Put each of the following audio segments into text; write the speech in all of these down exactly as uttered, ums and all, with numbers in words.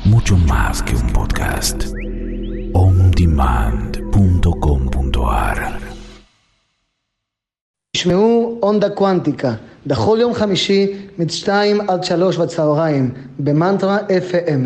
mucho más que un podcast. on demand punto com punto a r תשמעו אונדה קוונטיקה, בכל יום חמישי משתיים עד שלוש בצהריים, במנטרה אף אם.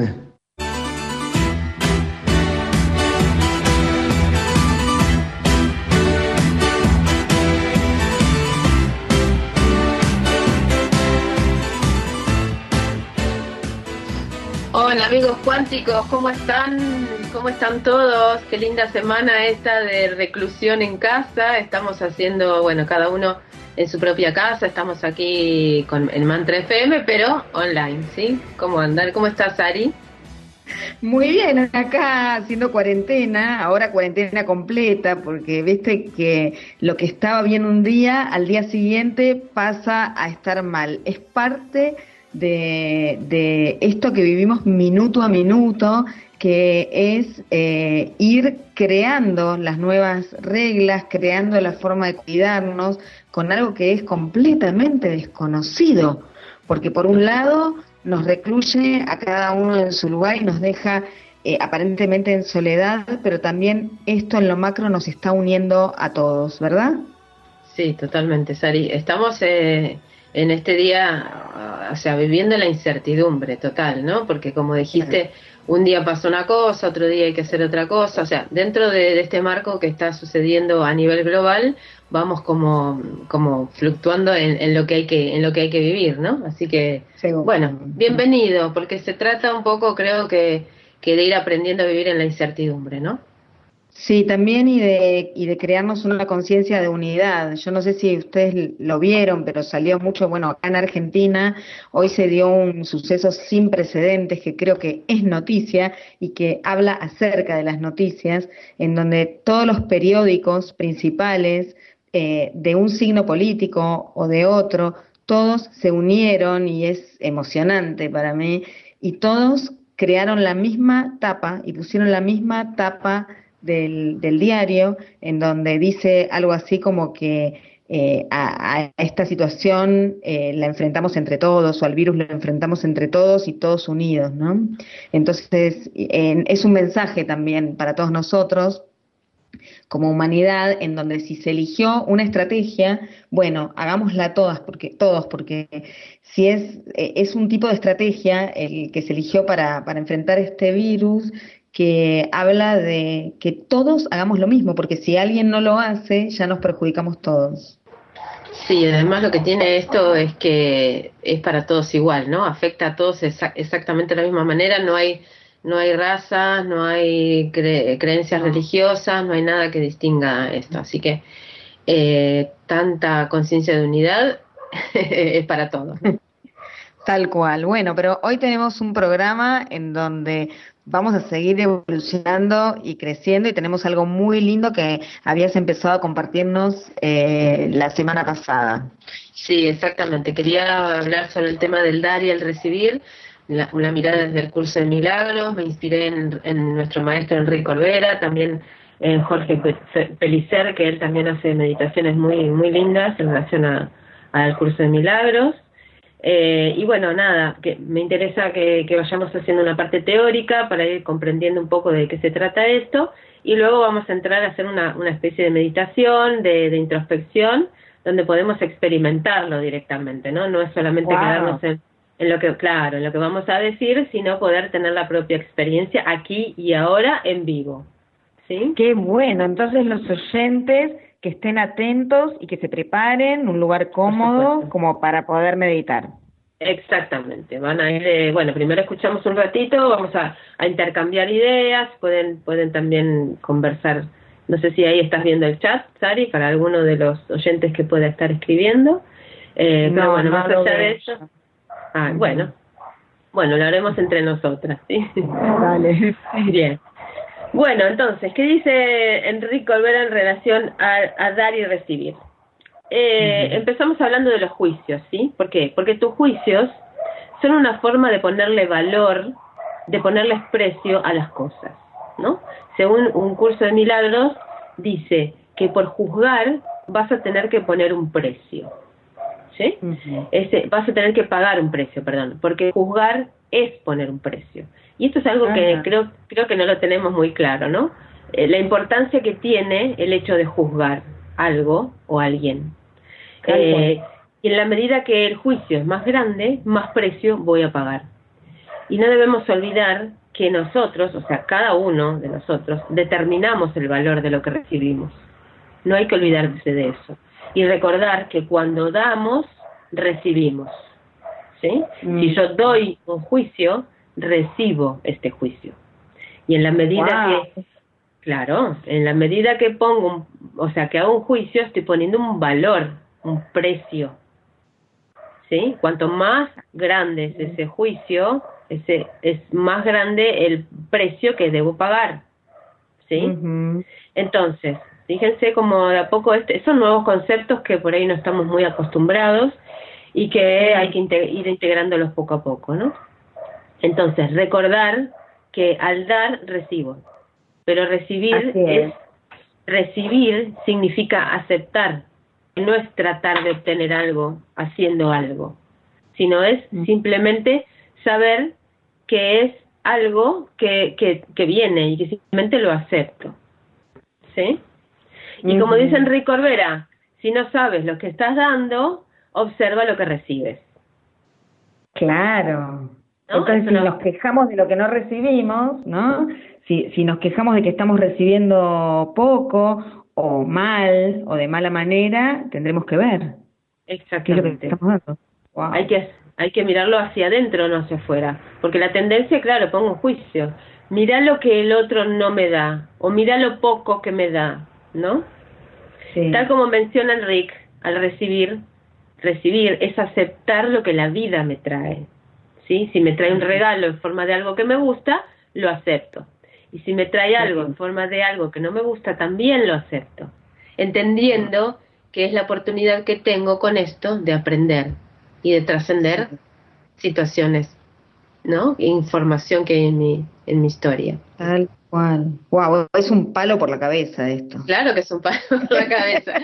Hola amigos cuánticos, ¿cómo están? ¿Cómo están todos? Qué linda semana esta de reclusión en casa. Estamos haciendo, bueno, cada uno en su propia casa. Estamos aquí con el Mantra F M, pero online, ¿sí? ¿Cómo andan? ¿Cómo estás, Ari? Muy bien, acá haciendo cuarentena, ahora cuarentena completa, porque viste que lo que estaba bien un día, al día siguiente pasa a estar mal. Es parte de, de esto que vivimos minuto a minuto, que es eh, ir creando las nuevas reglas, creando la forma de cuidarnos con algo que es completamente desconocido, porque por un lado nos recluye a cada uno en su lugar y nos deja eh, aparentemente en soledad, pero también esto en lo macro nos está uniendo a todos, ¿verdad? Sí, totalmente, Sari. Estamos eh, en este día, o sea, viviendo la incertidumbre total, ¿no? Porque como dijiste, un día pasa una cosa, otro día hay que hacer otra cosa, o sea, dentro de, de este marco que está sucediendo a nivel global, vamos como como fluctuando en, en lo que hay que en lo que hay que vivir, ¿no? Así que, Según. bueno, bienvenido, porque se trata un poco, creo que, que de ir aprendiendo a vivir en la incertidumbre, ¿no? Sí, también y de y de crearnos una conciencia de unidad. Yo no sé si ustedes lo vieron, pero salió mucho, bueno, acá en Argentina hoy se dio un suceso sin precedentes que creo que es noticia y que habla acerca de las noticias, en donde todos los periódicos principales eh, de un signo político o de otro, todos se unieron y es emocionante para mí, y todos crearon la misma tapa y pusieron la misma tapa Del, del diario, en donde dice algo así como que eh, a, a esta situación eh, la enfrentamos entre todos, o al virus lo enfrentamos entre todos y todos unidos, ¿no? Entonces eh, es un mensaje también para todos nosotros como humanidad, en donde si se eligió una estrategia, bueno, hagámosla todas, porque todos, porque si es eh, es un tipo de estrategia el que se eligió para, para enfrentar este virus, que habla de que todos hagamos lo mismo, porque si alguien no lo hace, ya nos perjudicamos todos. Sí, además lo que tiene esto es que es para todos igual, ¿no? Afecta a todos exa- exactamente de la misma manera, no hay no hay razas, no hay cre- creencias no. religiosas, no hay nada que distinga esto, así que eh, tanta conciencia de unidad es para todos. Tal cual. Bueno, pero hoy tenemos un programa en donde vamos a seguir evolucionando y creciendo, y tenemos algo muy lindo que habías empezado a compartirnos eh, la semana pasada. Sí, exactamente. Quería hablar sobre el tema del dar y el recibir, la, una mirada desde el curso de milagros. Me inspiré en, en nuestro maestro Enrique Olvera, también en Jorge Pelicer, que él también hace meditaciones muy muy lindas en relación a, al curso de milagros. Eh, y bueno, nada, que me interesa que, que vayamos haciendo una parte teórica para ir comprendiendo un poco de qué se trata esto, y luego vamos a entrar a hacer una, una especie de meditación, de, de introspección, donde podemos experimentarlo directamente, ¿no? No es solamente wow. quedarnos en, en lo que, claro, en lo que vamos a decir, sino poder tener la propia experiencia aquí y ahora en vivo, ¿sí? Qué bueno, entonces los oyentes que estén atentos y que se preparen un lugar cómodo como para poder meditar. Exactamente, van a ir, eh, bueno, primero escuchamos un ratito, vamos a, a intercambiar ideas, pueden pueden también conversar, no sé si ahí estás viendo el chat, Sari, para alguno de los oyentes que pueda estar escribiendo, eh, no, pero bueno, no más allá de eso, ah, uh-huh. bueno, bueno, lo haremos entre nosotras, ¿sí? Vale. Bien. Bueno, entonces, ¿qué dice Enrique Olvera en relación a, a dar y recibir? Eh, uh-huh. Empezamos hablando de los juicios, ¿sí? ¿Por qué? Porque tus juicios son una forma de ponerle valor, de ponerles precio a las cosas, ¿no? Según un curso de milagros, dice que por juzgar vas a tener que poner un precio, ¿sí? Uh-huh. Ese, vas a tener que pagar un precio, perdón, porque juzgar es poner un precio. Y esto es algo Ajá. que creo, creo que no lo tenemos muy claro, ¿no? Eh, la importancia que tiene el hecho de juzgar algo o alguien. Eh, y en la medida que el juicio es más grande, más precio voy a pagar. Y no debemos olvidar que nosotros, o sea, cada uno de nosotros, determinamos el valor de lo que recibimos. No hay que olvidarse de eso. Y recordar que cuando damos, recibimos. ¿Sí? Mm. Si yo doy un juicio, recibo este juicio. Y en la medida wow. que, claro, en la medida que pongo, un, o sea, que hago un juicio, estoy poniendo un valor, un precio. ¿Sí? Cuanto más grande es ese juicio, ese es más grande el precio que debo pagar. ¿Sí? Uh-huh. Entonces, fíjense como de a poco este, son nuevos conceptos que por ahí no estamos muy acostumbrados y que hay que inte- ir integrándolos poco a poco, ¿no? Entonces, recordar que al dar, recibo. Pero recibir es. es recibir significa aceptar. No es tratar de obtener algo haciendo algo, sino es simplemente saber que es algo que, que, que viene y que simplemente lo acepto. ¿Sí? Y como dice Enrique Corbera, si no sabes lo que estás dando, observa lo que recibes. Claro. ¿No? Entonces, si no... nos quejamos de lo que no recibimos, ¿no? Si, si nos quejamos de que estamos recibiendo poco o mal o de mala manera, tendremos que ver. Exactamente. ¿Qué es lo que estamos dando? Wow. Hay que hay que mirarlo hacia adentro, no hacia afuera, porque la tendencia, claro, pongo un juicio. Mira lo que el otro no me da, o mira lo poco que me da, ¿no? Sí. Tal como menciona Enrique, al recibir, recibir es aceptar lo que la vida me trae, ¿sí? Si me trae un regalo en forma de algo que me gusta, lo acepto. Y si me trae algo en forma de algo que no me gusta, también lo acepto, entendiendo que es la oportunidad que tengo con esto de aprender y de trascender situaciones, ¿no? Información que hay en mi, en mi historia. Tal cual. Wow, es un palo por la cabeza esto. Claro que es un palo por la cabeza.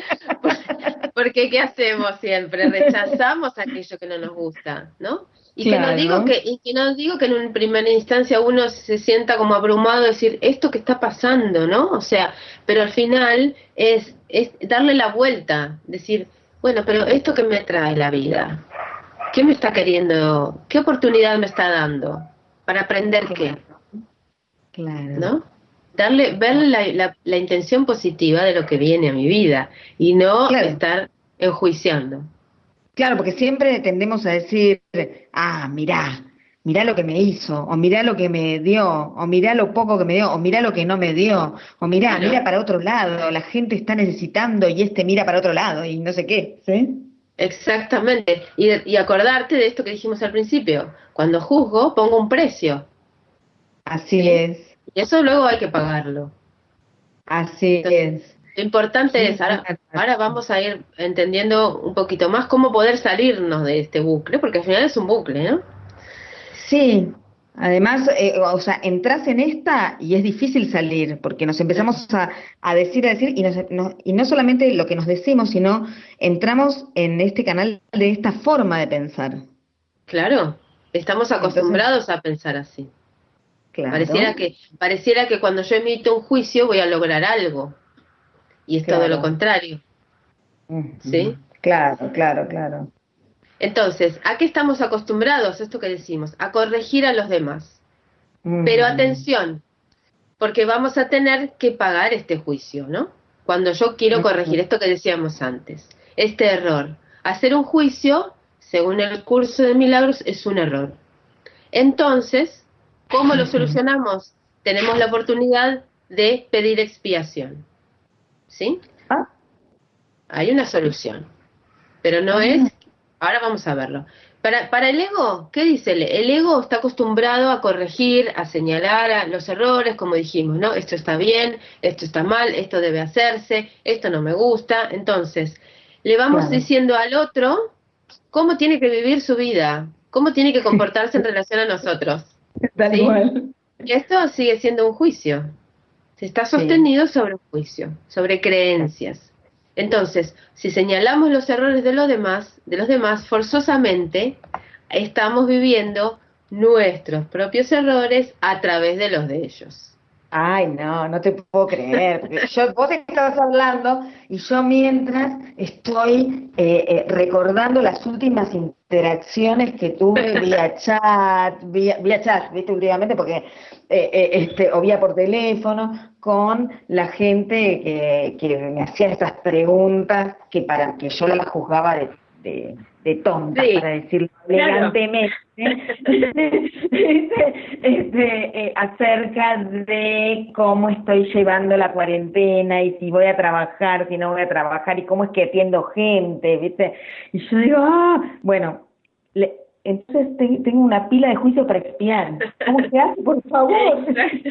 Porque ¿qué hacemos siempre? Rechazamos aquello que no nos gusta, ¿no? Y claro. que no digo que y que no digo que en una primera instancia uno se sienta como abrumado, decir esto que está pasando, ¿no? O sea, pero al final es es darle la vuelta, decir, bueno, pero esto que me trae la vida, ¿qué me está queriendo? ¿Qué oportunidad me está dando para aprender qué? Claro. ¿No? Darle, verle la, la, la intención positiva de lo que viene a mi vida y no claro. estar enjuiciando. Claro, porque siempre tendemos a decir, ah, mirá, mirá lo que me hizo, o mirá lo que me dio, o mirá lo poco que me dio, o mirá lo que no me dio, o mirá, claro. mira para otro lado, la gente está necesitando y este mira para otro lado y no sé qué, ¿sí? Exactamente, y, y acordarte de esto que dijimos al principio, cuando juzgo pongo un precio. Así ¿sí? es. Y eso luego hay que pagarlo. Así Entonces, es. Lo importante sí, es, ahora, ahora vamos a ir entendiendo un poquito más cómo poder salirnos de este bucle, porque al final es un bucle, ¿no? Sí, además, eh, o sea, entras en esta y es difícil salir, porque nos empezamos a, a decir, a decir, y, nos, no, y no solamente lo que nos decimos, sino entramos en este canal de esta forma de pensar. Claro, estamos acostumbrados Entonces, a pensar así. Claro. Pareciera que, pareciera que cuando yo emito un juicio voy a lograr algo. Y es claro. todo lo contrario. Uh-huh. ¿Sí? Claro, claro, claro. Entonces, ¿a qué estamos acostumbrados? Esto que decimos, a corregir a los demás. Uh-huh. Pero atención, porque vamos a tener que pagar este juicio, ¿no? Cuando yo quiero corregir uh-huh. esto que decíamos antes, este error. Hacer un juicio, según el curso de milagros, es un error. Entonces, ¿cómo lo solucionamos? Tenemos la oportunidad de pedir expiación. ¿Sí? Ah. Hay una solución, pero no es, ahora vamos a verlo. Para, para el ego, ¿qué dice el, el ego? Está acostumbrado a corregir, a señalar a los errores, como dijimos, ¿no? Esto está bien, esto está mal, esto debe hacerse, esto no me gusta. Entonces, le vamos claro. diciendo al otro cómo tiene que vivir su vida, cómo tiene que comportarse en relación a nosotros. Tal ¿sí? cual. Y esto sigue siendo un juicio. Se está sostenido sí. sobre un juicio, sobre creencias. Entonces, si señalamos los errores de los demás, de los demás, forzosamente estamos viviendo nuestros propios errores a través de los de ellos. Ay, no, no te puedo creer. Yo, vos estabas hablando y yo mientras estoy eh, eh, recordando las últimas interacciones que tuve vía chat, vía, vía chat, viste, últimamente, porque eh, eh, este, o vía por teléfono, con la gente que, que me hacía estas preguntas que para que yo las juzgaba de, de, de tontas, sí, para decirlo elegantemente. este, este, eh, acerca de cómo estoy llevando la cuarentena y si voy a trabajar, si no voy a trabajar y cómo es que atiendo gente, ¿viste? Y yo digo, ah, bueno, le, entonces te, tengo una pila de juicios para expiar. ¿Cómo se hace, por favor?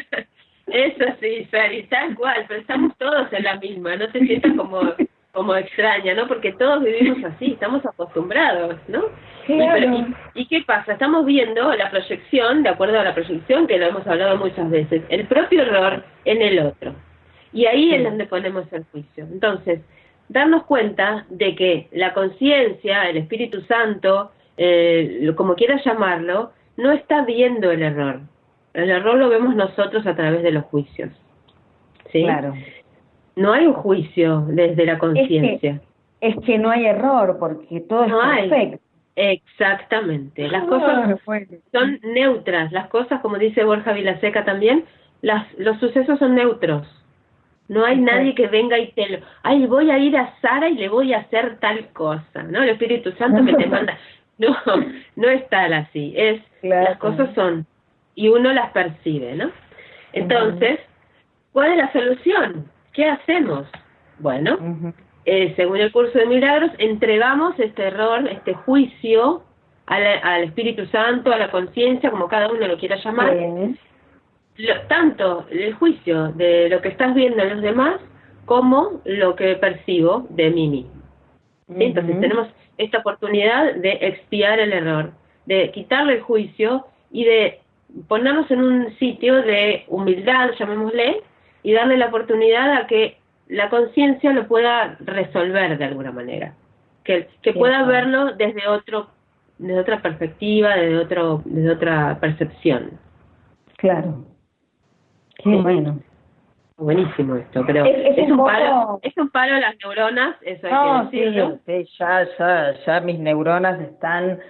Eso sí, Sari, tal cual, pero estamos todos en la misma, no te sientas como como extraña, ¿no? Porque todos vivimos así, estamos acostumbrados, ¿no? Claro. Y, pero, y, ¿y qué pasa? Estamos viendo la proyección, de acuerdo a la proyección, que lo hemos hablado muchas veces, el propio error en el otro. Y ahí sí. es donde ponemos el juicio. Entonces, darnos cuenta de que la conciencia, el Espíritu Santo, eh, como quieras llamarlo, no está viendo el error. El error lo vemos nosotros a través de los juicios. ¿Sí? Claro. No hay un juicio desde la conciencia. Es, es que no hay error, porque todo no es perfecto. Hay. Exactamente. Las cosas son neutras. Las cosas, como dice Borja Vilaseca también, las, los sucesos son neutros. No hay Exacto. nadie que venga y te lo... Ay, voy a ir a Sara y le voy a hacer tal cosa, ¿no? El Espíritu Santo que te manda... No, no es tal así. Es, claro. Las cosas son... Y uno las percibe, ¿no? Entonces, ¿cuál es la solución? ¿Qué hacemos? Bueno, uh-huh. eh, según el curso de milagros, entregamos este error, este juicio a la, al Espíritu Santo, a la conciencia, como cada uno lo quiera llamar. Uh-huh. Lo, tanto el juicio de lo que estás viendo en los demás, como lo que percibo de mí mismo. Uh-huh. Entonces tenemos esta oportunidad de expiar el error, de quitarle el juicio y de ponernos en un sitio de humildad, llamémosle, y darle la oportunidad a que la conciencia lo pueda resolver de alguna manera, que, que pueda verlo desde otro, desde otra perspectiva, desde otro, desde otra percepción. Claro. Qué sí. bueno. Buenísimo esto, pero es, es, es un, un poco... palo, es un palo a las neuronas, eso hay no, que decirlo. Sí, sí, ya, ya, ya mis neuronas están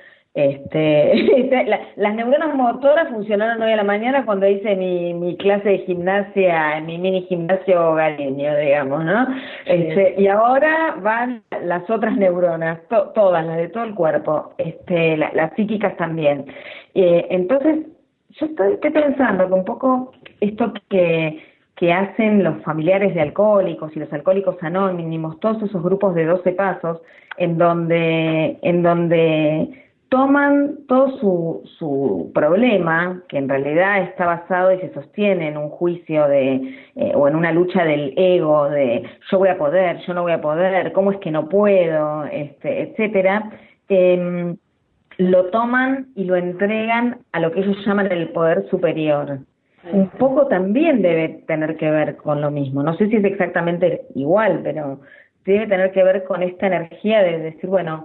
Este, la, las neuronas motoras funcionaron hoy a la mañana cuando hice mi, mi clase de gimnasia, mi mini gimnasio hogareño, digamos, ¿no? Sí. Este, y ahora van las otras neuronas, to, todas, las de todo el cuerpo, este, la, las psíquicas también. Eh, entonces, yo estoy, estoy pensando que un poco esto que, que hacen los familiares de alcohólicos y los alcohólicos anónimos, todos esos grupos de doce pasos, en donde, en donde toman todo su, su problema, que en realidad está basado y se sostiene en un juicio de eh, o en una lucha del ego, de yo voy a poder, yo no voy a poder, cómo es que no puedo, este, etcétera, eh, lo toman y lo entregan a lo que ellos llaman el poder superior. Un poco también debe tener que ver con lo mismo. No sé si es exactamente igual, pero debe tener que ver con esta energía de decir, bueno,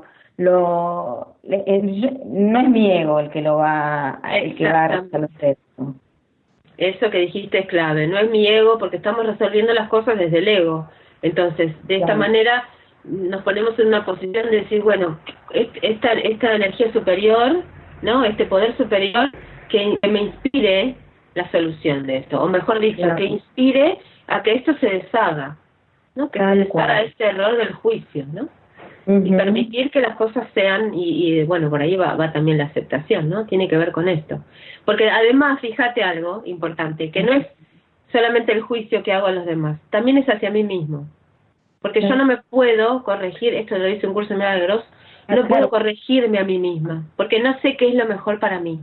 lo el, no es mi ego el que lo va el que va a resolver esto. Eso que dijiste es clave, no es mi ego, porque estamos resolviendo las cosas desde el ego. Entonces, de esta claro. manera nos ponemos en una posición de decir, bueno, esta esta energía superior, ¿no? Este poder superior que me inspire la solución de esto, o mejor dicho, claro. que inspire a que esto se deshaga, ¿no? Que Tal se deshaga este error del juicio, ¿no? Uh-huh. Y permitir que las cosas sean, y, y bueno, por ahí va, va también la aceptación, ¿no? Tiene que ver con esto. Porque además, fíjate algo importante, que no es solamente el juicio que hago a los demás, también es hacia mí mismo. Porque sí. yo no me puedo corregir, esto lo dice un curso de milagros, no claro. puedo corregirme a mí misma, porque no sé qué es lo mejor para mí.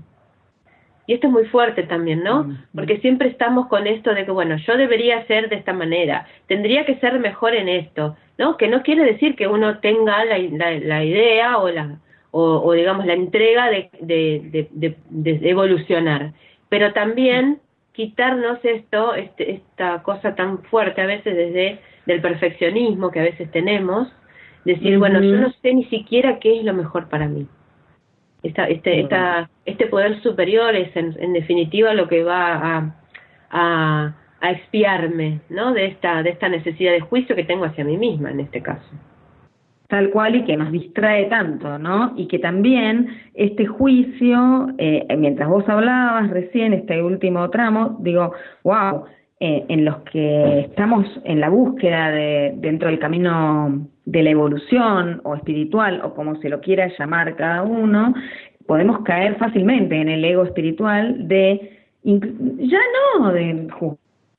Y esto es muy fuerte también, ¿no? Uh-huh. Porque siempre estamos con esto de que, bueno, yo debería ser de esta manera, tendría que ser mejor en esto, ¿no? Que no quiere decir que uno tenga la, la, la idea o la o, o digamos la entrega de, de, de, de, de evolucionar, pero también quitarnos esto, este, esta cosa tan fuerte a veces desde del perfeccionismo que a veces tenemos, decir, uh-huh. bueno, yo no sé ni siquiera qué es lo mejor para mí. Esta, este, esta, este poder superior es en, en definitiva lo que va a, a, a expiarme, ¿no? De esta, de esta necesidad de juicio que tengo hacia mí misma en este caso. Tal cual, y que nos distrae tanto, ¿no? Y que también este juicio, eh, mientras vos hablabas recién, este último tramo, digo, wow, eh, en los que estamos en la búsqueda de dentro del camino de la evolución o espiritual, o como se lo quiera llamar cada uno, podemos caer fácilmente en el ego espiritual de, ya no de juzgar,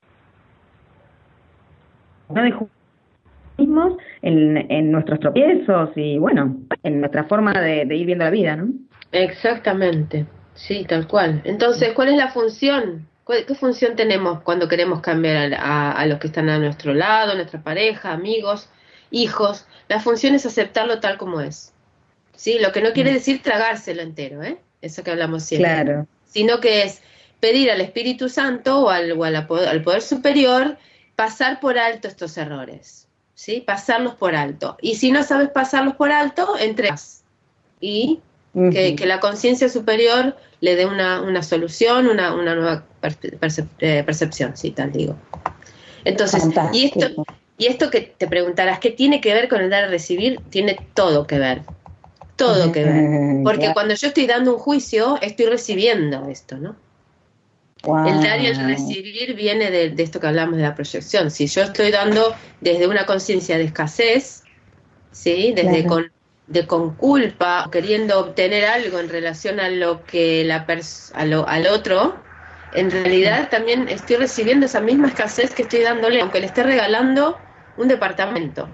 no de juzgar, En, en nuestros tropiezos y, bueno, en nuestra forma de, de ir viendo la vida, ¿no? Exactamente, sí, tal cual. Entonces, ¿cuál es la función? ¿Qué función tenemos cuando queremos cambiar a, a, a los que están a nuestro lado, nuestra pareja, amigos, hijos? La función es aceptarlo tal como es, ¿sí? Lo que no quiere decir tragárselo entero, ¿eh? Eso que hablamos siempre. Claro. Sino que es pedir al Espíritu Santo o al, o al, al Poder Superior pasar por alto estos errores. ¿Sí? Pasarlos por alto. Y si no sabes pasarlos por alto, entregas. Y uh-huh. que, que la conciencia superior le dé una, una solución, una, una nueva percep eh, percepción, sí, tal digo. Entonces, y esto, y esto que te preguntarás, ¿qué tiene que ver con el dar y recibir? Tiene todo que ver. Todo uh-huh. que ver. Porque yeah. cuando yo estoy dando un juicio, estoy recibiendo esto, ¿no? Wow. El dar y el recibir viene de, de esto que hablamos de la proyección. Si yo estoy dando desde una conciencia de escasez, ¿sí? Desde claro. con, de con culpa, queriendo obtener algo en relación a lo que la pers a lo, al otro, en realidad también estoy recibiendo esa misma escasez que estoy dándole, aunque le esté regalando un departamento.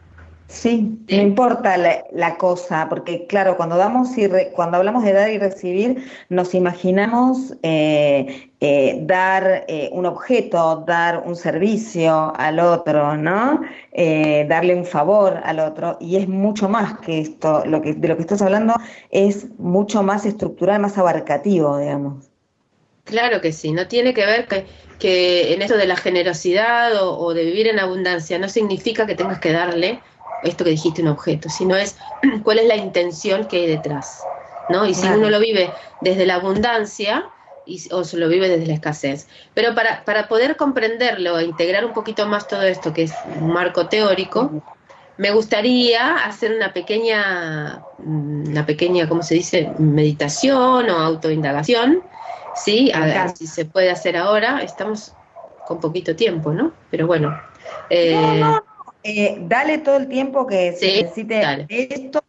Sí, sí, no importa la, la cosa, porque claro, cuando damos y re, cuando hablamos de dar y recibir, nos imaginamos eh, eh, dar eh, un objeto, dar un servicio al otro, ¿no? Eh, darle un favor al otro, y es mucho más que esto. Lo que de lo que estás hablando es mucho más estructural, más abarcativo, digamos. Claro que sí, no tiene que ver que, que en esto de la generosidad o, o de vivir en abundancia no significa que tengas que darle esto que dijiste, un objeto, sino es cuál es la intención que hay detrás, ¿no? Y si uno lo vive desde la abundancia y, o se lo vive desde la escasez. Pero para, para poder comprenderlo e integrar un poquito más todo esto, que es un marco teórico, me gustaría hacer una pequeña, una pequeña, ¿cómo se dice?, meditación o autoindagación, ¿sí? A ver si se puede hacer ahora. Estamos con poquito tiempo, ¿no? Pero bueno. Eh, no, no. Eh, dale todo el tiempo que se sí, necesite dale. Esto,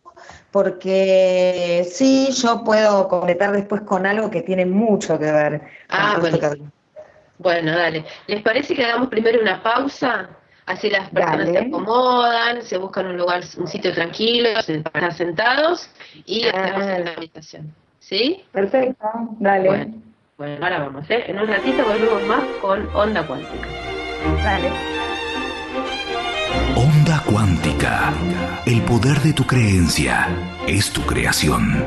porque sí, yo puedo completar después con algo que tiene mucho que ver. Ah, bueno. Que... Bueno, dale. ¿Les parece que hagamos primero una pausa? Así las personas dale. Se acomodan, se buscan un lugar, un sitio tranquilo, para estar sentados y ah. hacemos la meditación. ¿Sí? Perfecto, dale. Bueno, bueno, ahora vamos, ¿eh? En un ratito volvemos más con Onda Cuántica. Dale. Onda Cuántica. El poder de tu creencia es tu creación.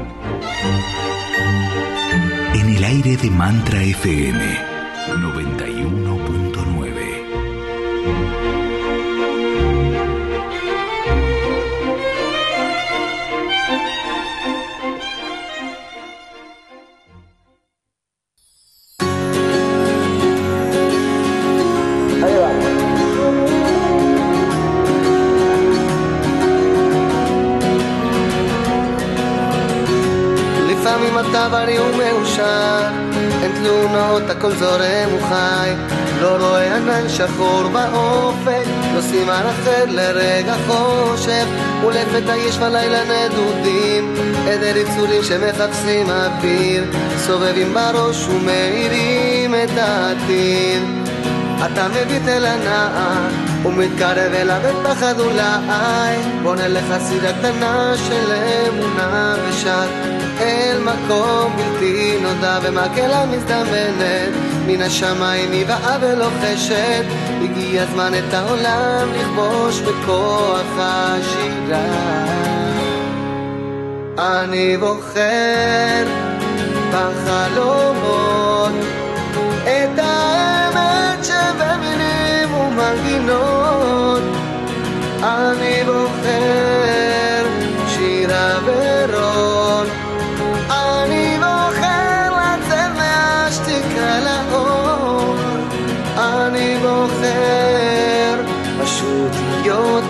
En el aire de Mantra F M noventa y uno punto nueve. אתה בריא ומאושר, אין תלונות, הכל זורם וחי, לא רואה ענן שחור באופק, לא סימן אחר לרגע חושב, ולפתע יש בלילה נדודים, עדר יצורים שמחפשים אוויר, סובבים בראש ומאירים את העתיד. אתה מביט אל הנאה ומתקרב אליו בפחד אולי, בונה לך סירה קטנה של אמונה ושת אל מקום בלתי נודע, ומקהלה מזדמנת מן השמיים היא באה ולוחשת, הגיע הזמן את העולם לכבוש בכוח השירה. אני בוחר בחלומות את האמת שבמילים ומנגינות, אני בוחר שירה ורון,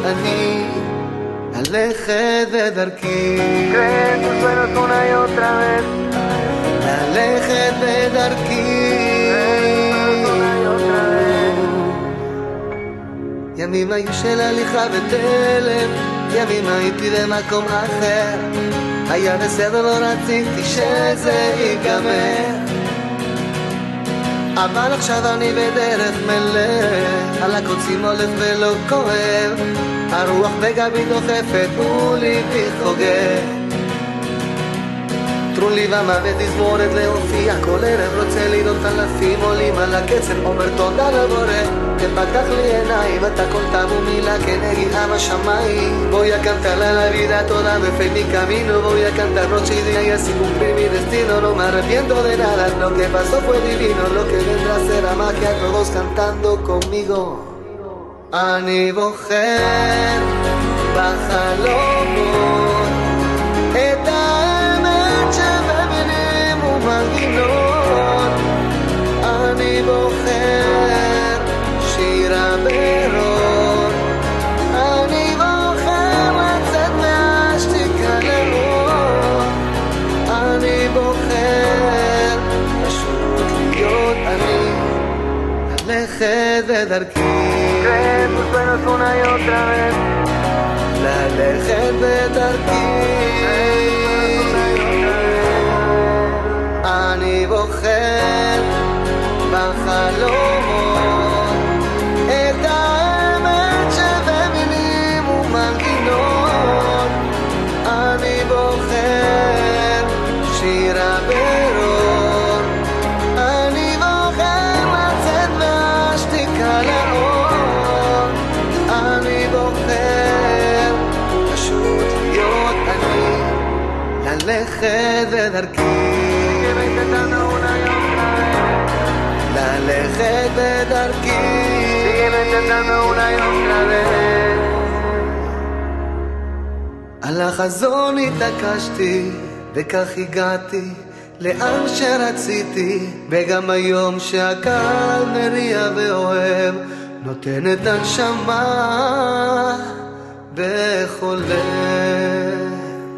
אני ללכת בדרכי Cree en tus sueños una y otra vez ללכת בדרכי una y otra vez ימים היו של הליכה ותלם ימים הייתי במקום אחר היה בסדר לא רציתי שזה ייגמר אבל עכשיו אני בדרך מלך על הקוצים הולך ולא כואב הרוח בגבי דוחפת וליבי חוגג טרו לי ומוות תזמורת להופיע כל ערב רוצה לראות אלפים עולים על הקצב אומר תודה לבורא תפתח לי עיניים אתה כל טעם ומילה כנגיעה בשמיים voy a cantar a la vida toda vez en mi camino voy a cantar noche y día y así cumplir mi destino no me arrepiento de nada lo que pasó fue divino lo que vendrá será magia todos cantando conmigo אני בוחר בחלומות את האמת שבמילים ומנגינות אני בוחר שיר הברון אני בוחר לצאת מהשתיקה לראות אני בוחר פשוט להיות אני ללכת בדרכי Cree en tus sueños una y otra vez ללכת בדרכי אני בוחר בחלומות את האמת שבמילים ומנגינות אני בוחר שיר הברון אני בוחר לצאת מהשתיקה לאור אני בוחר פשוט להיות אני ללכת בדרכי ללכת בדרכי על החזון התעקשתי וכך הגעתי לאן שרציתי וגם היום שהקהל מריע ואוהב נותן את הנשמה בכל לב.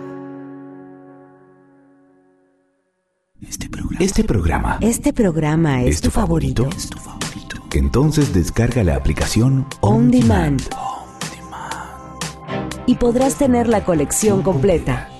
Este programa, Este programa es, ¿es tu favorito? favorito? ¿Es tu favorito? Entonces descarga la aplicación On Demand On Demand. y podrás tener la colección completa.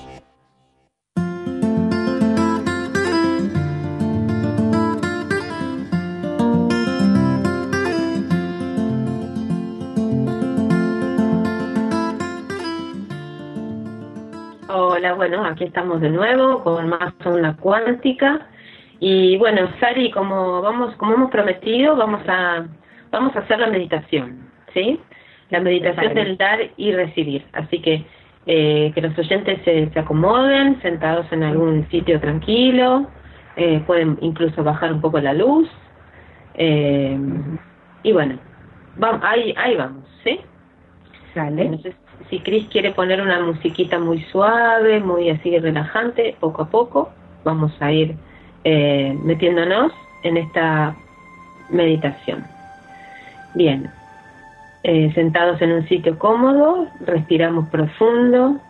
Hola, bueno, aquí estamos de nuevo con más Onda Cuántica y bueno, Sari, como vamos, como hemos prometido, vamos a vamos a hacer la meditación, ¿sí? La meditación del dar y recibir, así que eh, que los oyentes se, se acomoden, sentados en algún sitio tranquilo, eh, pueden incluso bajar un poco la luz eh, y bueno, vamos, ahí ahí vamos, ¿sí? Sale. No sé si Cris quiere poner una musiquita muy suave, muy así relajante, poco a poco vamos a ir eh, metiéndonos en esta meditación. Bien, eh, sentados en un sitio cómodo, respiramos profundo,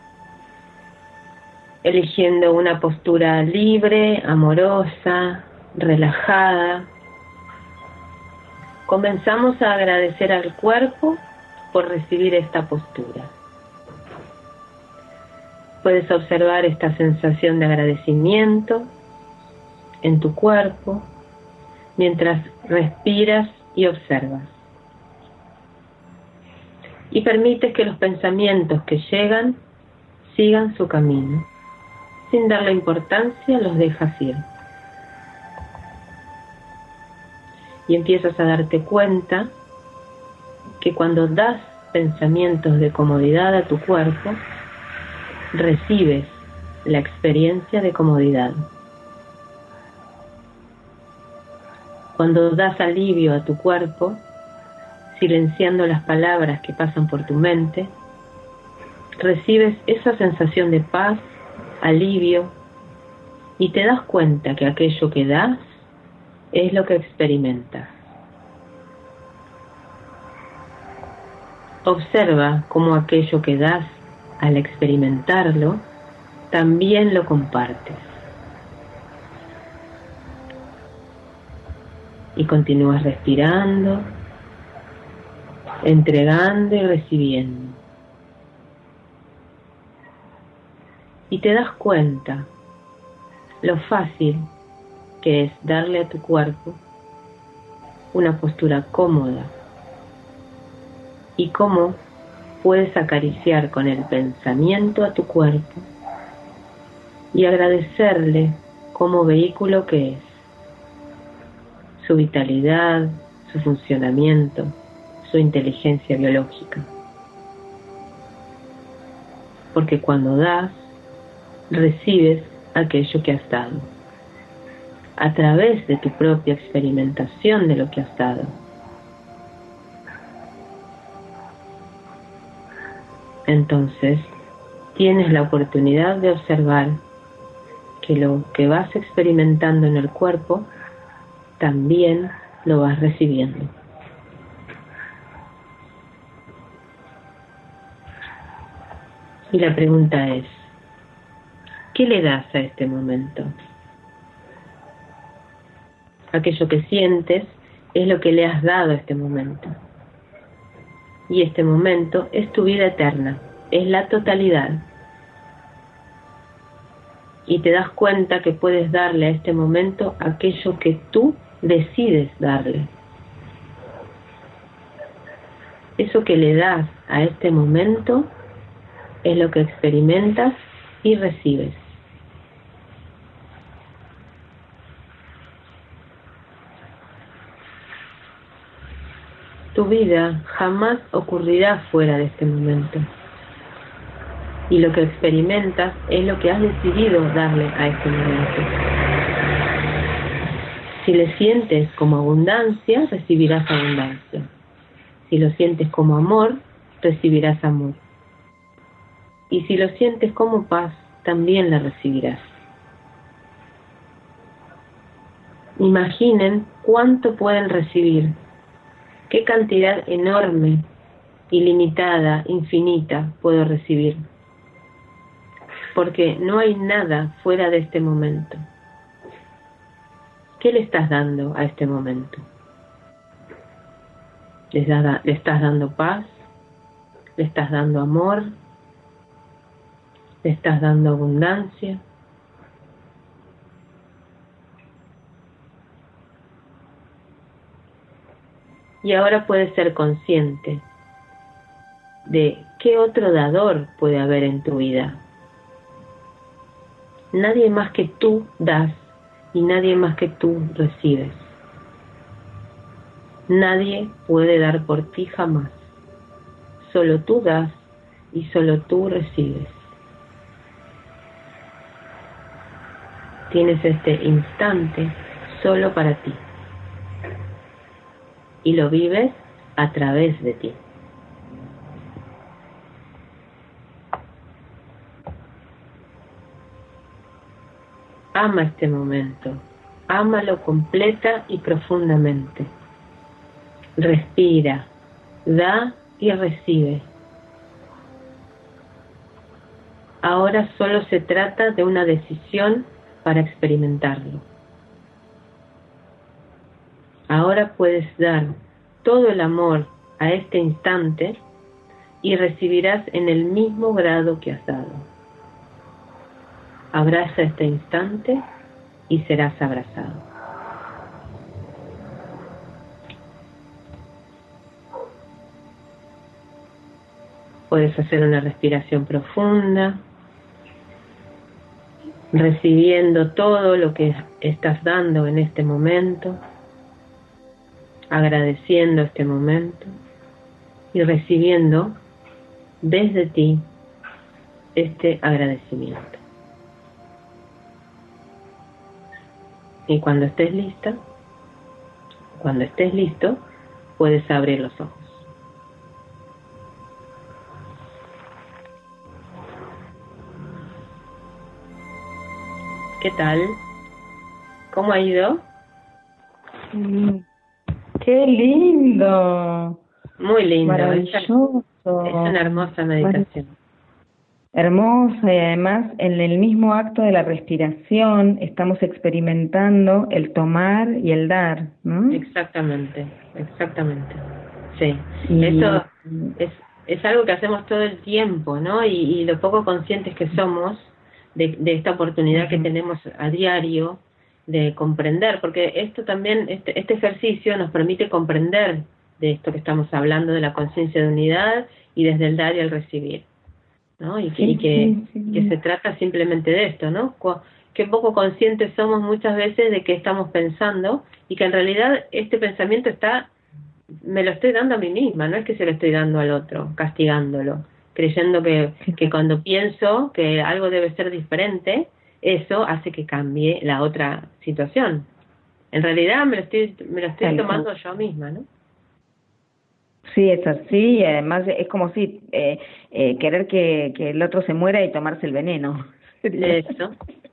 eligiendo una postura libre, amorosa, relajada. Comenzamos a agradecer al cuerpo por recibir esta postura. Puedes observar esta sensación de agradecimiento en tu cuerpo mientras respiras y observas. Y permites que los pensamientos que llegan sigan su camino. Sin darle importancia, los dejas ir. Y empiezas a darte cuenta que cuando das pensamientos de comodidad a tu cuerpo, recibes la experiencia de comodidad. Cuando das alivio a tu cuerpo, silenciando las palabras que pasan por tu mente, recibes esa sensación de paz, alivio, y te das cuenta que aquello que das es lo que experimentas. observa cómo aquello que das al experimentarlo también lo compartes. Y continúas respirando, entregando y recibiendo. Y te das cuenta lo fácil que es darle a tu cuerpo una postura cómoda y cómo puedes acariciar con el pensamiento a tu cuerpo y agradecerle como vehículo que es, su vitalidad, su funcionamiento, su inteligencia biológica. Porque cuando das, recibes aquello que has dado, a través de tu propia experimentación de lo que has dado. Entonces, tienes la oportunidad de observar que lo que vas experimentando en el cuerpo, también lo vas recibiendo. Y la pregunta es, ¿qué le das a este momento? Aquello que sientes es lo que le has dado a este momento. Y este momento es tu vida eterna, es la totalidad. Y te das cuenta que puedes darle a este momento aquello que tú decides darle. Eso que le das a este momento es lo que experimentas y recibes. Tu vida jamás ocurrirá fuera de este momento. Y lo que experimentas es lo que has decidido darle a este momento. Si le sientes como abundancia, recibirás abundancia. Si lo sientes como amor, recibirás amor. Y si lo sientes como paz, también la recibirás. Imaginen cuánto pueden recibir, qué cantidad enorme, ilimitada, infinita puedo recibir. Porque no hay nada fuera de este momento. ¿Qué le estás dando a este momento? ¿Le, da, ¿Le estás dando paz? ¿Le estás dando amor? ¿Le estás dando abundancia? Y ahora puedes ser consciente de qué otro dador puede haber en tu vida. Nadie más que tú das y nadie más que tú recibes. Nadie puede dar por ti jamás. Solo tú das y solo tú recibes. Tienes este instante solo para ti. Y lo vives a través de ti. Ama este momento, ámalo completa y profundamente. Respira, da y recibe. Ahora solo se trata de una decisión para experimentarlo. Ahora puedes dar todo el amor a este instante y recibirás en el mismo grado que has dado. Abraza este instante y serás abrazado. Puedes hacer una respiración profunda, recibiendo todo lo que estás dando en este momento, agradeciendo este momento y recibiendo desde ti este agradecimiento. Y cuando estés lista, cuando estés listo, puedes abrir los ojos. ¿Qué tal? ¿Cómo ha ido? Mm, ¡Qué lindo! Muy lindo. Maravilloso. hermoso. Es una hermosa meditación. Bueno, hermosa, y además en el mismo acto de la respiración estamos experimentando el tomar y el dar, ¿no? Exactamente, exactamente. Sí, Y, eso es, es algo que hacemos todo el tiempo, ¿no? Y, y lo poco conscientes que somos de, de esta oportunidad uh-huh. que tenemos a diario de comprender, porque esto también, este, este ejercicio nos permite comprender de esto que estamos hablando, de la conciencia de unidad y desde el dar y el recibir, ¿no? Y que, sí, y que, sí, sí. que se trata simplemente de esto, ¿no? Qué poco conscientes somos muchas veces de que estamos pensando y que en realidad este pensamiento está, me lo estoy dando a mí misma, no es que se lo estoy dando al otro, castigándolo, creyendo que, que cuando pienso que algo debe ser diferente, eso hace que cambie la otra situación. En realidad me lo estoy, me lo estoy tomando yo misma, ¿no? Sí, es así, y además es como si eh, eh, querer que, que el otro se muera y tomarse el veneno. Eso.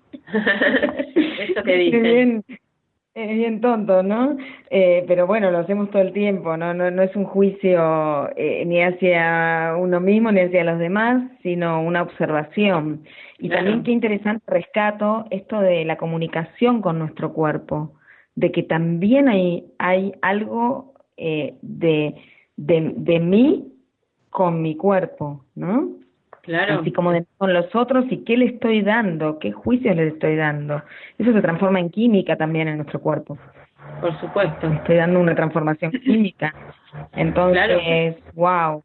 Eso que dicen. Es bien, es bien tonto, ¿no? Eh, pero bueno, lo hacemos todo el tiempo, ¿no? No, no es un juicio eh, ni hacia uno mismo ni hacia los demás, sino una observación. Y claro. También qué interesante rescato esto de la comunicación con nuestro cuerpo, de que también hay, hay algo eh, de, de, de mí con mi cuerpo, ¿no? Claro. Así como de, con los otros y qué le estoy dando, qué juicios le estoy dando. Eso se transforma en química también en nuestro cuerpo. Por supuesto. Estoy dando una transformación química. Entonces, claro. Wow.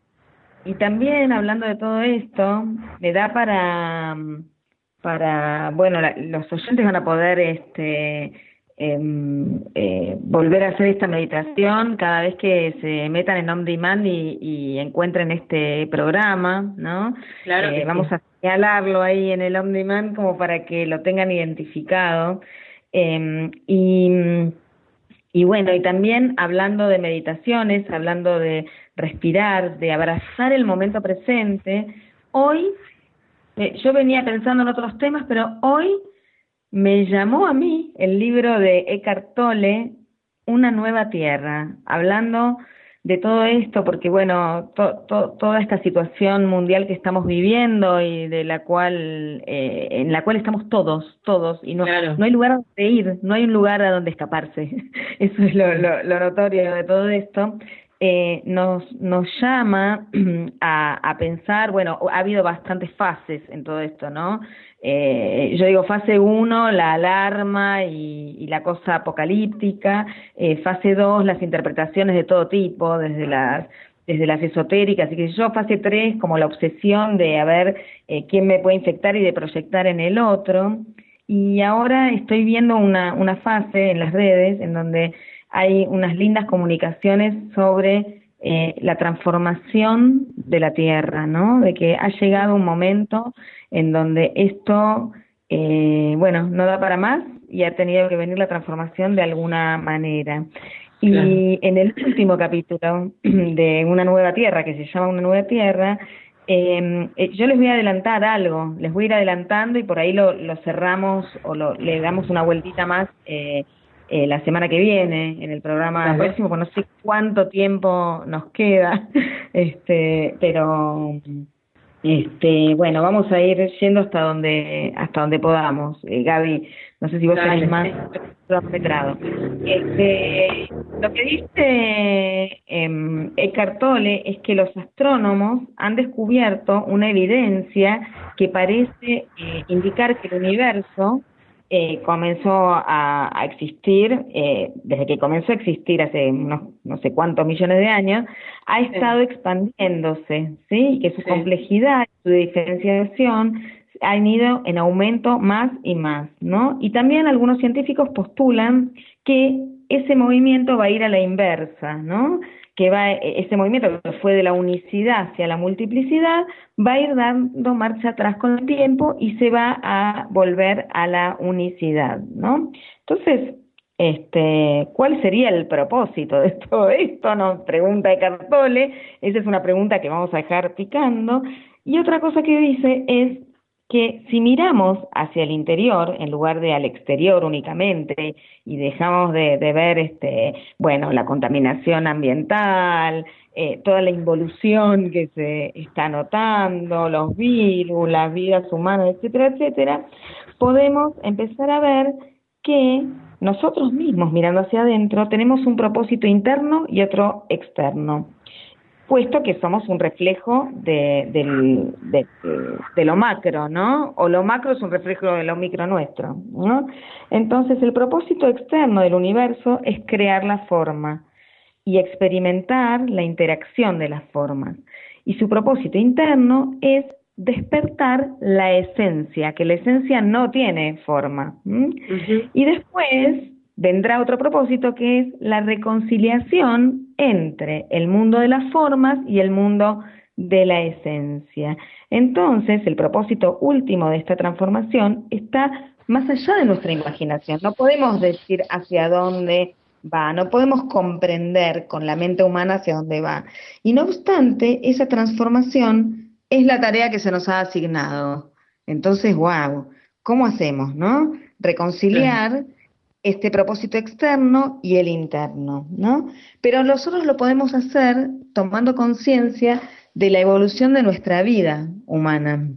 Y también hablando de todo esto, me da para, para bueno, la, los oyentes van a poder este eh, eh, volver a hacer esta meditación cada vez que se metan en On Demand y, y encuentren este programa, ¿no? Claro que eh, vamos sí. a señalarlo ahí en el On Demand como para que lo tengan identificado. Eh, y, y bueno, y también hablando de meditaciones, hablando de respirar, de abrazar el momento presente, hoy, eh, yo venía pensando en otros temas, pero hoy me llamó a mí el libro de Eckhart Tolle, Una nueva tierra, hablando de todo esto, porque bueno, to, to, toda esta situación mundial que estamos viviendo y de la cual, eh, en la cual estamos todos, todos, y no, claro. no hay lugar a donde ir, no hay un lugar a donde escaparse. Eso es lo, lo, lo notorio de todo esto. Eh, nos nos llama a, a pensar, bueno, ha habido bastantes fases en todo esto, ¿no? Eh, yo digo fase uno, la alarma y, y la cosa apocalíptica, eh, fase dos, las interpretaciones de todo tipo, desde las desde las esotéricas, y que yo, fase tres, como la obsesión de a ver eh, quién me puede infectar y de proyectar en el otro, y ahora estoy viendo una, una fase en las redes en donde hay unas lindas comunicaciones sobre eh, la transformación de la Tierra, ¿no? De que ha llegado un momento en donde esto, eh, bueno, no da para más y ha tenido que venir la transformación de alguna manera. Y claro. En el último capítulo de Una nueva Tierra, que se llama Una nueva Tierra, eh, eh, yo les voy a adelantar algo, les voy a ir adelantando y por ahí lo, lo cerramos o lo, le damos una vueltita más eh, Eh, la semana que viene, en el programa vale. próximo, pues no sé cuánto tiempo nos queda, este, pero este, bueno, vamos a ir yendo hasta donde hasta donde podamos. Eh, Gaby, no sé si vos tenés más cronometrado. Este, lo que dice eh, Eckhart Tolle es que los astrónomos han descubierto una evidencia que parece eh, indicar que el universo Eh, comenzó a, a existir, eh, desde que comenzó a existir hace unos no sé cuántos millones de años, ha estado sí. expandiéndose, ¿sí? Y que su sí. complejidad, su diferenciación han ido en aumento más y más, ¿no? Y también algunos científicos postulan que ese movimiento va a ir a la inversa, ¿no? Que va, ese movimiento que fue de la unicidad hacia la multiplicidad, va a ir dando marcha atrás con el tiempo y se va a volver a la unicidad, ¿no? Entonces, este, ¿cuál sería el propósito de todo esto? Nos pregunta Eckhart Tolle, esa es una pregunta que vamos a dejar picando. Y otra cosa que dice es que si miramos hacia el interior en lugar de al exterior únicamente y dejamos de, de ver este bueno la contaminación ambiental, eh, toda la involución que se está notando, los virus, las vidas humanas, etcétera, etcétera, podemos empezar a ver que nosotros mismos, mirando hacia adentro, tenemos un propósito interno y otro externo, puesto que somos un reflejo de, del, de, de lo macro, ¿no? O lo macro es un reflejo de lo micro nuestro, ¿no? Entonces, el propósito externo del universo es crear la forma y experimentar la interacción de las formas. Y su propósito interno es despertar la esencia, que la esencia no tiene forma. ¿Mm? Uh-huh. Y después vendrá otro propósito que es la reconciliación entre el mundo de las formas y el mundo de la esencia. Entonces, el propósito último de esta transformación está más allá de nuestra imaginación. No podemos decir hacia dónde va, no podemos comprender con la mente humana hacia dónde va. Y no obstante, esa transformación es la tarea que se nos ha asignado. Entonces, wow, ¿cómo hacemos, no? Reconciliar sí. este propósito externo y el interno, ¿no? Pero nosotros lo podemos hacer tomando conciencia de la evolución de nuestra vida humana.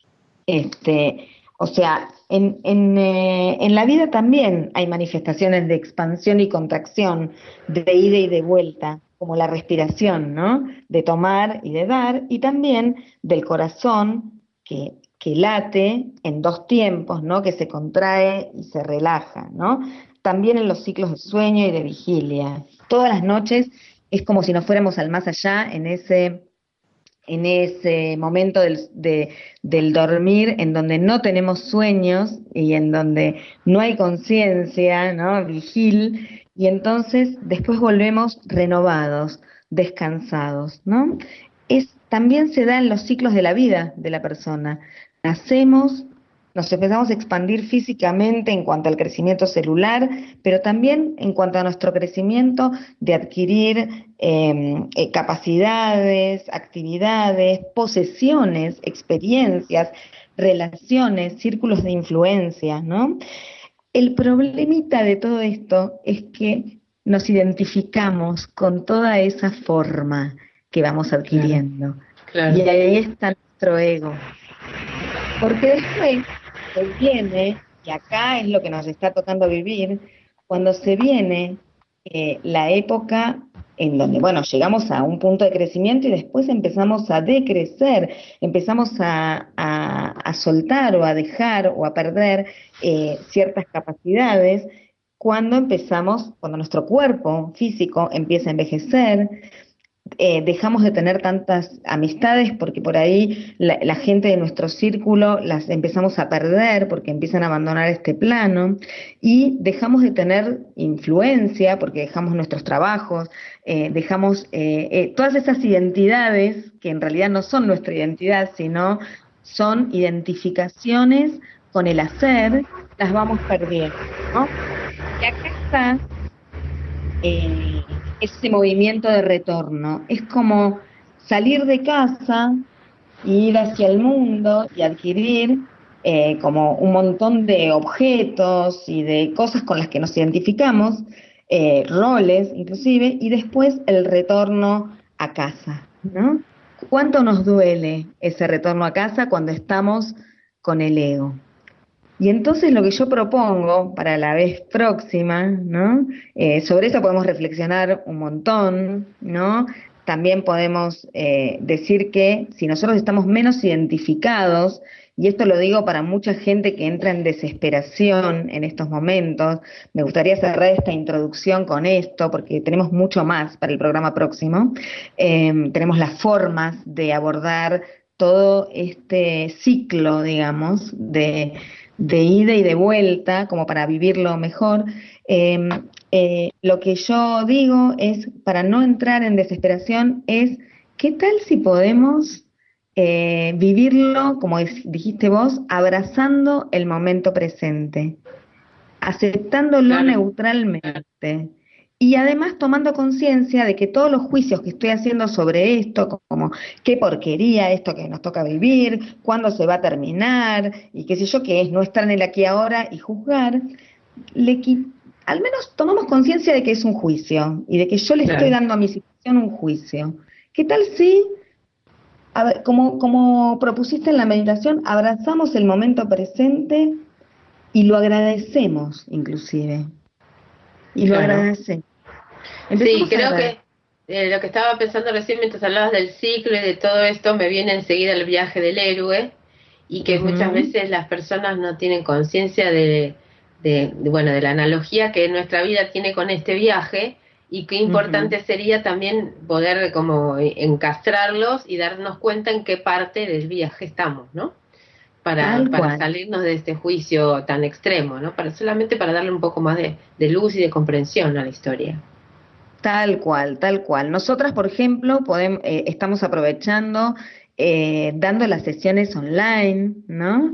Este, o sea, en, en, eh, en la vida también hay manifestaciones de expansión y contracción, de ida y de vuelta, como la respiración, ¿no? De tomar y de dar, y también del corazón que, que late en dos tiempos, ¿no? Que se contrae y se relaja, ¿no? También en los ciclos de sueño y de vigilia. Todas las noches es como si nos fuéramos al más allá en ese, en ese momento del, de, del dormir, en donde no tenemos sueños y en donde no hay conciencia, ¿no? Vigil. Y entonces después volvemos renovados, descansados, ¿no? Es, también se da en los ciclos de la vida de la persona. Nacemos, nos empezamos a expandir físicamente en cuanto al crecimiento celular, pero también en cuanto a nuestro crecimiento de adquirir eh, eh, capacidades, actividades, posesiones, experiencias, relaciones, círculos de influencia, ¿no? El problemita de todo esto es que nos identificamos con toda esa forma que vamos adquiriendo. Claro, claro. Y ahí está nuestro ego. Porque después se viene, y acá es lo que nos está tocando vivir, cuando se viene eh, la época en donde, bueno, llegamos a un punto de crecimiento y después empezamos a decrecer, empezamos a, a, a soltar o a dejar o a perder eh, ciertas capacidades, cuando empezamos, cuando nuestro cuerpo físico empieza a envejecer, eh, dejamos de tener tantas amistades porque por ahí la, la gente de nuestro círculo las empezamos a perder porque empiezan a abandonar este plano, y dejamos de tener influencia porque dejamos nuestros trabajos, eh, dejamos eh, eh, todas esas identidades que en realidad no son nuestra identidad, sino son identificaciones con el hacer, las vamos perdiendo, ¿no? Y acá está eh, ese movimiento de retorno. Es como salir de casa y ir hacia el mundo y adquirir eh, como un montón de objetos y de cosas con las que nos identificamos, eh, roles inclusive, y después el retorno a casa, ¿no? ¿Cuánto nos duele ese retorno a casa cuando estamos con el ego? Y entonces lo que yo propongo para la vez próxima, ¿no? Eh, sobre eso podemos reflexionar un montón, ¿no? También podemos eh, decir que si nosotros estamos menos identificados, y esto lo digo para mucha gente que entra en desesperación en estos momentos, me gustaría cerrar esta introducción con esto, porque tenemos mucho más para el programa próximo, eh, tenemos las formas de abordar todo este ciclo, digamos, de... de ida y de vuelta, como para vivirlo mejor. Eh, eh, lo que yo digo es, para no entrar en desesperación, es, ¿qué tal si podemos eh, vivirlo, como dijiste vos, abrazando el momento presente, aceptándolo claro. neutralmente, Y además tomando conciencia de que todos los juicios que estoy haciendo sobre esto, como qué porquería esto que nos toca vivir, cuándo se va a terminar, y qué sé yo, que es no estar en el aquí y ahora y juzgar, le qui- al menos tomamos conciencia de que es un juicio, y de que yo le Claro. estoy dando a mi situación un juicio. ¿Qué tal si, a ver, como, como propusiste en la meditación, abrazamos el momento presente y lo agradecemos inclusive? Y lo Claro. agradecemos. Sí, Empecemos a creo agradecer. que eh, lo que estaba pensando recién mientras hablabas del ciclo y de todo esto, me viene enseguida el viaje del héroe y que Ujú. muchas veces las personas no tienen conciencia de, de, de, bueno, de la analogía que nuestra vida tiene con este viaje y qué importante sería también poder como encastrarlos y darnos cuenta en qué parte del viaje estamos, ¿no? Para, Tal para cual. salirnos de este juicio tan extremo, ¿no? Para, solamente para darle un poco más de, de luz y de comprensión a la historia. Tal cual, tal cual. Nosotras, por ejemplo, podemos, eh, estamos aprovechando, eh, dando las sesiones online, ¿no?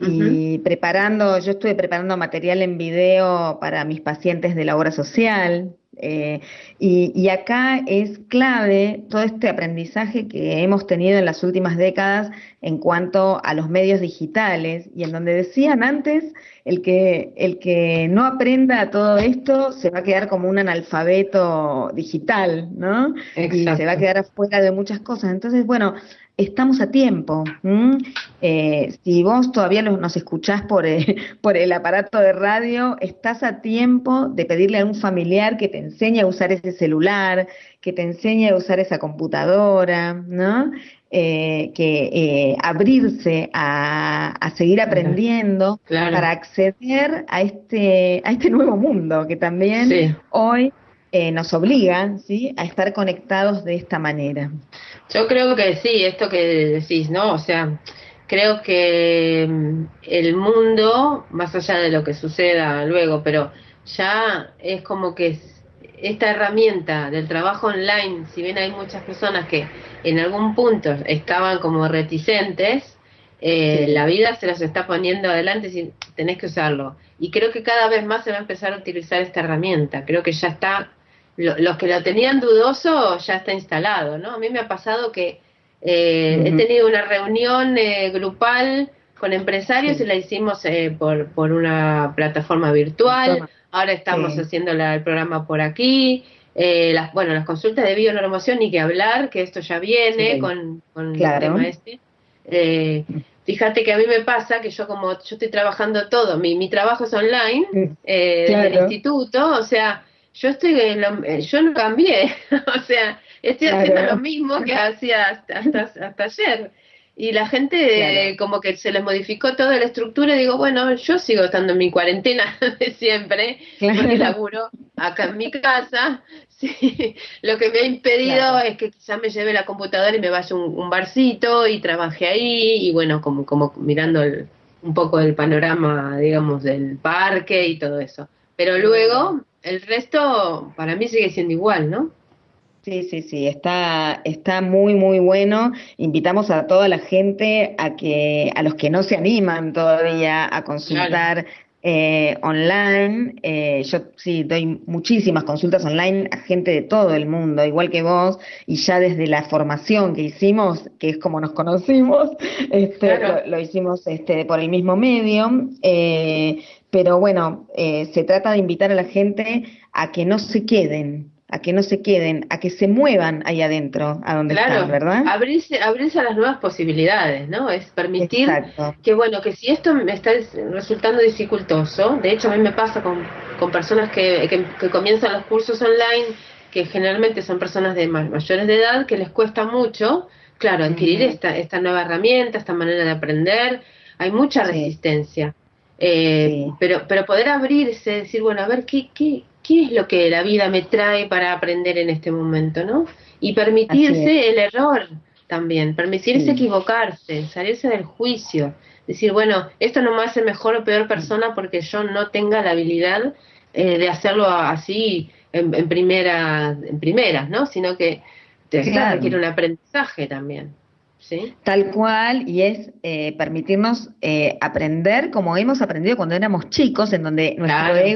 Y preparando, yo estuve preparando material en video para mis pacientes de la obra social, eh, y, y acá es clave todo este aprendizaje que hemos tenido en las últimas décadas en cuanto a los medios digitales, y en donde decían antes, el que, el que no aprenda todo esto se va a quedar como un analfabeto digital, ¿no? Y se va a Exacto. quedar afuera de muchas cosas. Entonces, bueno, estamos a tiempo. ¿m? Eh, si vos todavía los- nos escuchás por, eh, por el aparato de radio, estás a tiempo de pedirle a un familiar que te enseñe a usar ese celular, que te enseñe a usar esa computadora, ¿no? Eh, que eh, abrirse a, a seguir aprendiendo Claro. para acceder a este, a este nuevo mundo que también Sí. hoy eh, nos obliga, ¿sí?, a estar conectados de esta manera. Yo creo que sí, esto que decís, ¿no? O sea, creo que mm, el mundo, más allá de lo que suceda luego, pero ya es como que es- esta herramienta del trabajo online, si bien hay muchas personas que en algún punto estaban como reticentes, eh, Sí. la vida se los está poniendo adelante y tenés que usarlo. Y creo que cada vez más se va a empezar a utilizar esta herramienta. Creo que ya está, lo- los que lo tenían dudoso ya está instalado, ¿no? A mí me ha pasado que eh, he Ujú. tenido una reunión eh, grupal con empresarios Sí. y la hicimos eh, por, por una plataforma virtual. Toma. Ahora estamos Sí. haciendo la- el programa por aquí. Eh, las, bueno, las consultas de bionormación, ni que hablar, que esto ya viene Sí. con, con el Claro. tema este. Eh, fíjate que a mí me pasa que yo como yo estoy trabajando todo, mi, mi trabajo es online, Mm, eh, desde el claro. instituto, o sea, yo estoy en lo- eh, yo no cambié, o sea, estoy haciendo Claro. lo mismo que hacía hasta, hasta, hasta ayer. Y la gente eh, Claro. como que se les modificó toda la estructura y digo, bueno, yo sigo estando en mi cuarentena de siempre, porque Claro. laburo acá en mi casa. Sí, lo que me ha impedido Claro. es que quizá me lleve la computadora y me vaya a un, un barcito y trabaje ahí y bueno, como, como mirando el- un poco el panorama, digamos, del parque y todo eso. Pero luego, el resto para mí sigue siendo igual, ¿no? Sí, sí, sí, está, está muy, muy bueno. Invitamos a toda la gente a que, a los que no se animan todavía a consultar eh, online. Eh, yo sí doy muchísimas consultas online a gente de todo el mundo, igual que vos, y ya desde la formación que hicimos, que es como nos conocimos, este, Claro. lo, lo hicimos este, por el mismo medio. Eh, pero bueno, eh, se trata de invitar a la gente a que no se queden. A que no se queden, a que se muevan ahí adentro, a donde Claro, están, ¿verdad? abrirse, abrirse a las nuevas posibilidades, ¿no? Es permitir Exacto. que, bueno, que si esto me está resultando dificultoso, de hecho a mí me pasa con, con personas que, que, que comienzan los cursos online, que generalmente son personas de ma- mayores de edad, que les cuesta mucho, claro, adquirir Ujú. esta, esta nueva herramienta, esta manera de aprender, hay mucha Sí. resistencia. Eh, Sí. pero, pero poder abrirse, decir, bueno, a ver, ¿qué, qué, qué es lo que la vida me trae para aprender en este momento, ¿no? Y Así permitirse el error también, permitirse Sí. equivocarse, salirse del juicio, decir, bueno, esto no me hace mejor o peor persona porque yo no tenga la habilidad eh, de hacerlo así en, en primera, en primeras, ¿no? Sino que esto Claro. requiere un aprendizaje también, ¿sí? Tal cual, y es eh, permitirnos eh, aprender como hemos aprendido cuando éramos chicos, en donde nuestro Claro. ego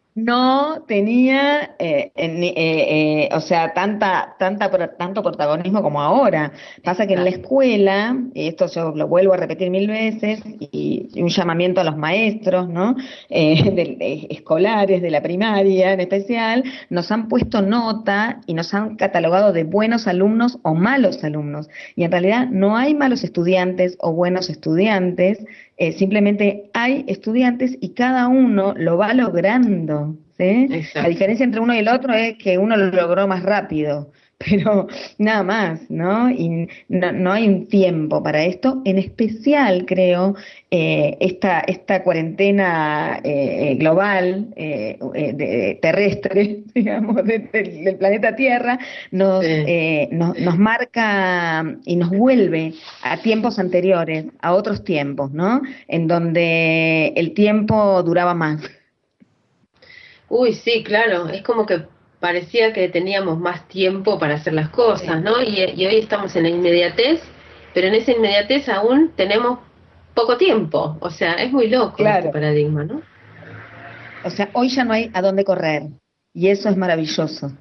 no tenía, eh, en- eh, eh, o sea, tanta, tanta, pro- tanto protagonismo como ahora. Pasa que en la Claro. escuela, y esto yo lo vuelvo a repetir mil veces, y, y un llamamiento a los maestros, ¿no? Eh, del- de- escolares, de la primaria en especial, nos han puesto nota y nos han catalogado de buenos alumnos o malos alumnos. Y en realidad no hay malos estudiantes o buenos estudiantes, eh, simplemente hay estudiantes y cada uno lo va logrando, ¿sí? La Exacto. diferencia entre uno y el otro es que uno lo logró más rápido, pero nada más, ¿no? Y no, no hay un tiempo para esto, en especial creo, eh, esta, esta cuarentena eh, global, eh, eh, de- terrestre, digamos, de- del del planeta Tierra, nos, Sí. eh, nos, nos marca y nos vuelve a tiempos anteriores, a otros tiempos, ¿no? En donde el tiempo duraba más. Uy, sí, claro, es como que parecía que teníamos más tiempo para hacer las cosas, ¿no? Y, y hoy estamos en la inmediatez, pero en esa inmediatez aún tenemos poco tiempo, o sea, es muy loco este Claro, paradigma, ¿no? o sea, hoy ya no hay a dónde correr y eso es maravilloso.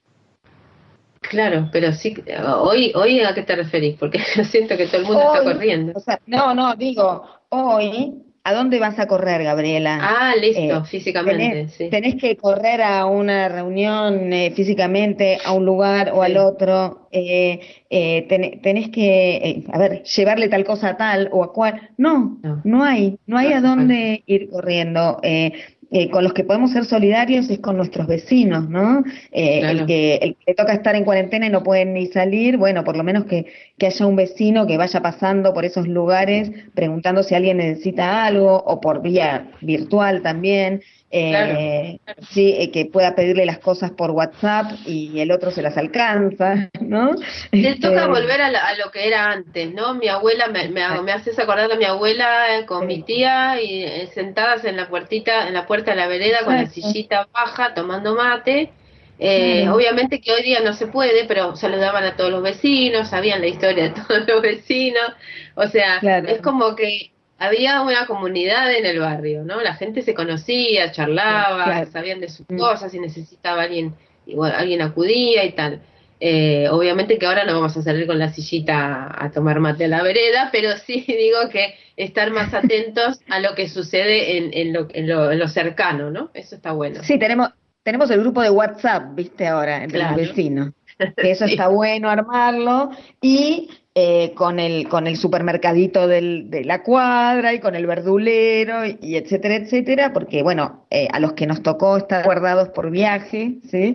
Claro, pero sí, hoy, hoy ¿a qué te referís? Porque yo siento que todo el mundo está Hoy, corriendo. o sea, no, no, digo, hoy, ¿a dónde vas a correr, Gabriela? Ah, listo, Eh, tenés, físicamente, sí. tenés que correr a una reunión eh, físicamente, a un lugar o al Sí, otro, eh, eh, ten- tenés que, eh, a ver, llevarle tal cosa a tal o a cual. No, no, no hay, no no hay a hace falta. dónde ir corriendo. Eh, eh, con los que podemos ser solidarios es con nuestros vecinos, ¿no? Eh, el Claro, que, el que le toca estar en cuarentena y no puede ni salir, bueno, por lo menos que, que haya un vecino que vaya pasando por esos lugares preguntando si alguien necesita algo o por vía virtual también. claro, Eh, claro. sí, eh, que pueda pedirle las cosas por WhatsApp y el otro se las alcanza, ¿no? Te toca Este, volver a, la- a lo que era antes, ¿no? Mi abuela, me, me, hago- me haces acordar a mi abuela eh, con mi tía y eh, sentadas en la puertita, en la puerta de la vereda con la exacto, sillita baja tomando mate. Eh, claro, obviamente que hoy día no se puede, pero saludaban a todos los vecinos, sabían la historia de todos los vecinos. O sea, es claro, como que había una comunidad en el barrio, ¿no? La gente se conocía, charlaba, claro. sabían de sus Mm. cosas, si necesitaba alguien, igual alguien acudía y tal. Eh, obviamente que ahora no vamos a salir con la sillita a, a tomar mate a la vereda, pero sí digo que estar más atentos a lo que sucede en, en, lo, en, lo, en lo cercano, ¿no? Eso está bueno. Sí, tenemos, tenemos el grupo de WhatsApp, viste, ahora, entre los Claro, vecinos, que eso está sí, bueno armarlo, y eh, con el, con el supermercadito del, de la cuadra y con el verdulero y, y etcétera, etcétera, porque bueno, eh, a los que nos tocó estar guardados por viaje, ¿sí?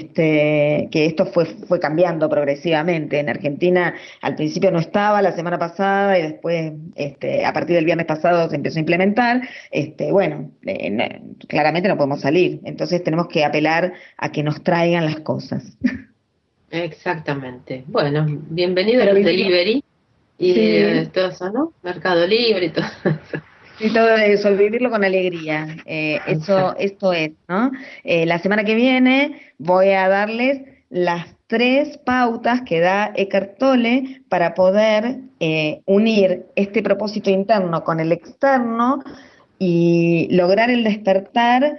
Este, que esto fue, fue cambiando progresivamente. En Argentina al principio no estaba, la semana pasada y después, este, a partir del viernes pasado se empezó a implementar. Este, bueno, eh, no- claramente no podemos salir, entonces tenemos que apelar a que nos traigan las cosas. exactamente. Bueno, bienvenido a Pero los vivimos, delivery y eh, sí, todo eso, ¿no? Mercado Libre y todo eso. y todo eso, vivirlo con alegría. Eh, eso, Exacto. esto es, ¿no? Eh, la semana que viene voy a darles las tres pautas que da Eckhart Tolle para poder eh, unir este propósito interno con el externo y lograr el despertar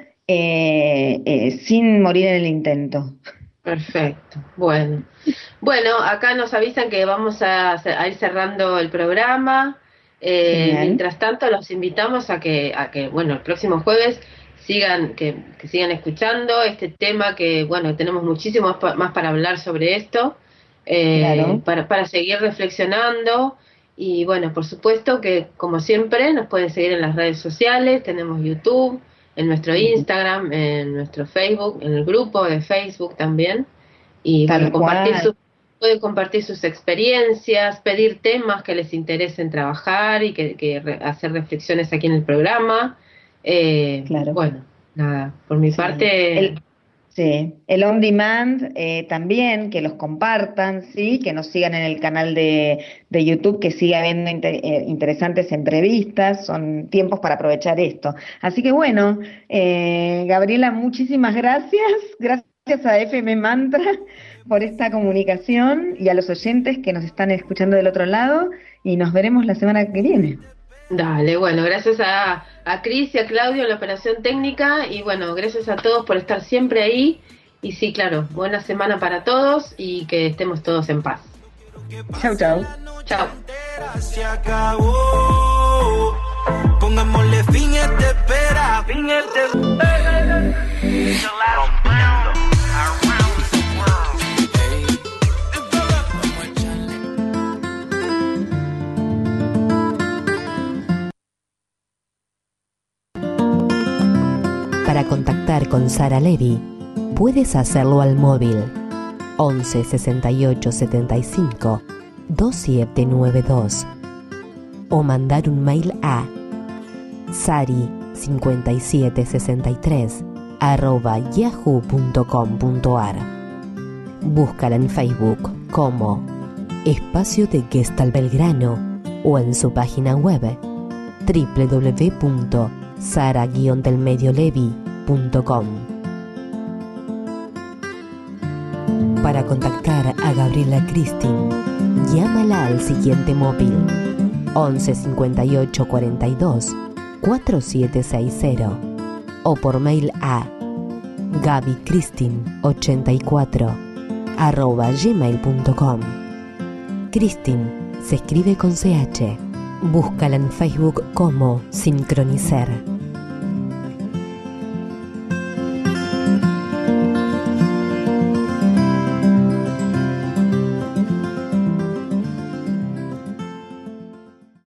eh, eh, sin morir en el intento. Perfecto. Bueno. Bueno, acá nos avisan que vamos a, a ir cerrando el programa. Eh, Genial. mientras tanto, los invitamos a que, a que, bueno, el próximo jueves sigan, que, que sigan escuchando este tema que, bueno, tenemos muchísimo más, pa- más para hablar sobre esto, eh, Claro. para, para seguir reflexionando. Y bueno, por supuesto que, como siempre, nos pueden seguir en las redes sociales, tenemos YouTube, en nuestro Instagram, en nuestro Facebook, en el grupo de Facebook también. Y Tal bueno, compartir cual. sus, pueden compartir sus experiencias, pedir temas que les interesen trabajar y que, que re- hacer reflexiones aquí en el programa. Eh, Claro. bueno, nada, por mi Sí. parte, El, sí. El on demand eh, también, que los compartan, sí, que nos sigan en el canal de, de YouTube, que siga habiendo inte- eh, interesantes entrevistas, son tiempos para aprovechar esto. Así que bueno, eh, Gabriela, muchísimas gracias, gracias a F M Mantra por esta comunicación y a los oyentes que nos están escuchando del otro lado y nos veremos la semana que viene. Dale, bueno, gracias a, a Cris y a Claudio en la operación técnica y bueno, gracias a todos por estar siempre ahí y sí, claro, buena semana para todos y que estemos todos en paz. Chau, chau. Chao. Se acabó. Pongámosle fin a esta espera. Fin a esta espera. Para contactar con Sara Levy, puedes hacerlo al móvil once sesenta y ocho setenta y cinco veintisiete noventa y dos o mandar un mail a sari cincuenta y siete sesenta y tres arroba yahoo punto com punto ar. Búscala en Facebook como Espacio de Gestalt Belgrano o en su página web doble u doble u doble u punto sara guion del medio levi punto com. Para contactar a Gabriela Cristin, llámala al siguiente móvil once cincuenta y ocho cuarenta y dos cuarenta y siete sesenta o por mail a gabicristin ochenta y cuatro arroba gmail punto com. Cristin se escribe con C H. Búscala en Facebook como Sincronizar.